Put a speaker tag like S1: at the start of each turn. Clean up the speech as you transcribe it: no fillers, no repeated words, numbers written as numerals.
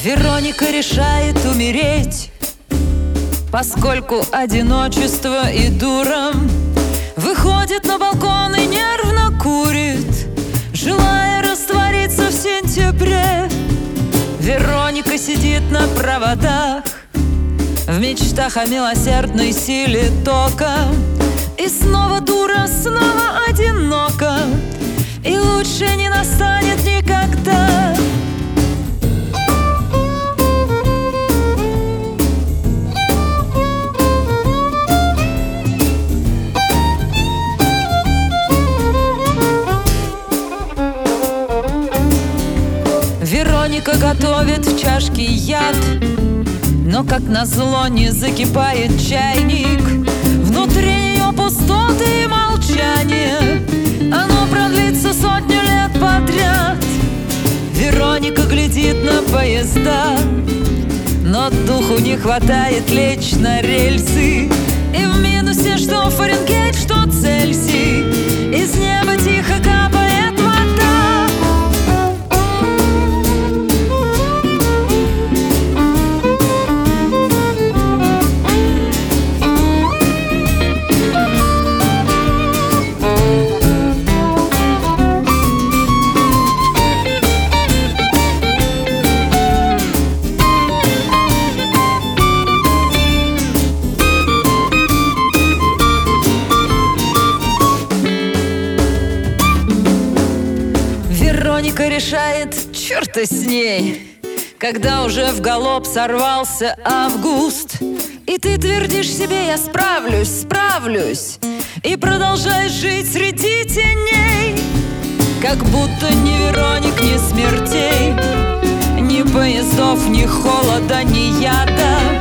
S1: Вероника решает умереть, поскольку одиночество и дура. Выходит на балкон и нервно курит, желая раствориться в сентябре. Вероника сидит на проводах, в мечтах о милосердной силе тока. И снова дура, снова одинока, и лучше не настанет никогда. Вероника готовит в чашке яд, но, как назло, не закипает чайник. Внутри нее пустоты и молчание, оно продлится сотню лет подряд. Вероника глядит на поезда, но духу не хватает лечь на рельсы. И в минусе что Фаренгейт, что Цельсий, из неба тихо капает вода. Вероника решает, черт с ней, когда уже в галоп сорвался август. И ты твердишь себе: я справлюсь, справлюсь, и продолжаешь жить среди теней. Как будто ни Вероник, ни смертей, ни поездов, ни холода, ни яда.